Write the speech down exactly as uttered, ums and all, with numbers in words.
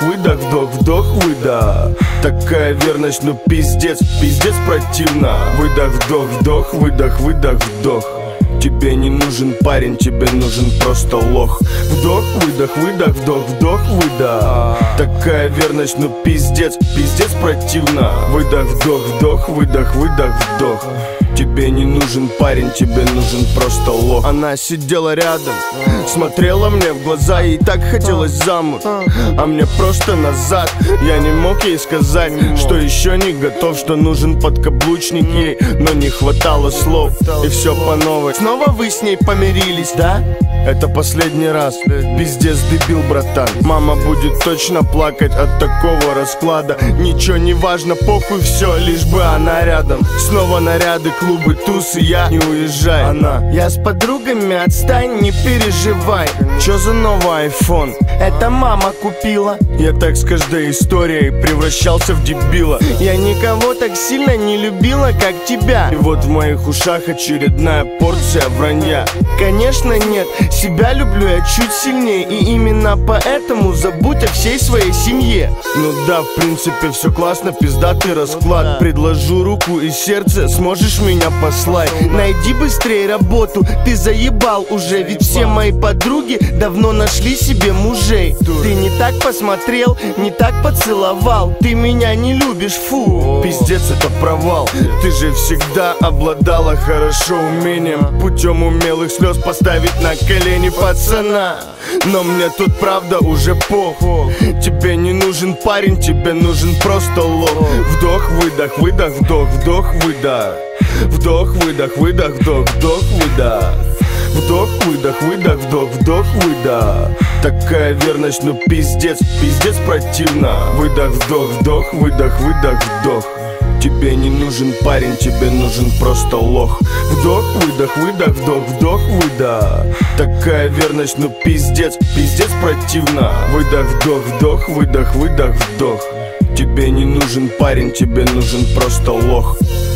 выдох, вдох, вдох, выдох. Такая верность, ну пиздец, пиздец противно. Выдох, вдох, вдох, выдох, выдох, вдох. Тебе не нужен парень, тебе нужен просто лох. Вдох, выдох, выдох, вдох, вдох, выдох. Такая верность, ну пиздец, пиздец противно. Выдох, вдох, вдох, выдох, выдох, вдох. Тебе не нужен парень, тебе нужен просто лох. Она сидела рядом, смотрела мне в глаза, ей так хотелось замуж, а мне просто назад. Я не мог ей сказать, что еще не готов, что нужен подкаблучник ей, но не хватало слов, и все по новой. Снова вы с ней помирились, да? Это последний раз, пиздец, дебил, братан. Мама будет точно плакать от такого расклада. Ничего не важно, похуй, все, лишь бы она рядом. Снова наряды, клубы, тусы, я не уезжай. Она: я с подругами, отстань, не переживай. Чё за новый айфон? Это мама купила. Я так с каждой историей превращался в дебила. Я никого так сильно не любила, как тебя. И вот в моих ушах очередная порция вранья. Конечно нет, себя люблю я чуть сильнее, и именно поэтому забудь о всей своей семье. Ну да, в принципе все классно, пиздатый расклад. Предложу руку и сердце, сможешь меня послать? Найди быстрее работу, ты заебал уже. Ведь все мои подруги давно нашли себе мужей. Ты не так посмотрел, не так поцеловал. Ты меня не любишь, фу. Пиздец, это провал. Ты же всегда обладала хорошо умением путем умелых слез поставить на колени пацана. Но мне тут правда уже похуй. Тебе не нужен парень, тебе нужен просто лох. Вдох, выдох, выдох, вдох, вдох, выдох. Вдох, выдох, выдох, вдох, вдох, выдох. Вдох, выдох, выдох, вдох, вдох, выдох. Такая верность, ну пиздец, пиздец противно. Выдох, вдох, вдох, выдох, выдох, вдох. Тебе не нужен парень, тебе нужен просто лох. Вдох, выдох, выдох, вдох, вдох, выдох. Такая верность, ну пиздец, пиздец противно. Выдох, вдох, вдох, выдох, выдох, вдох. Тебе не нужен парень, тебе нужен просто лох.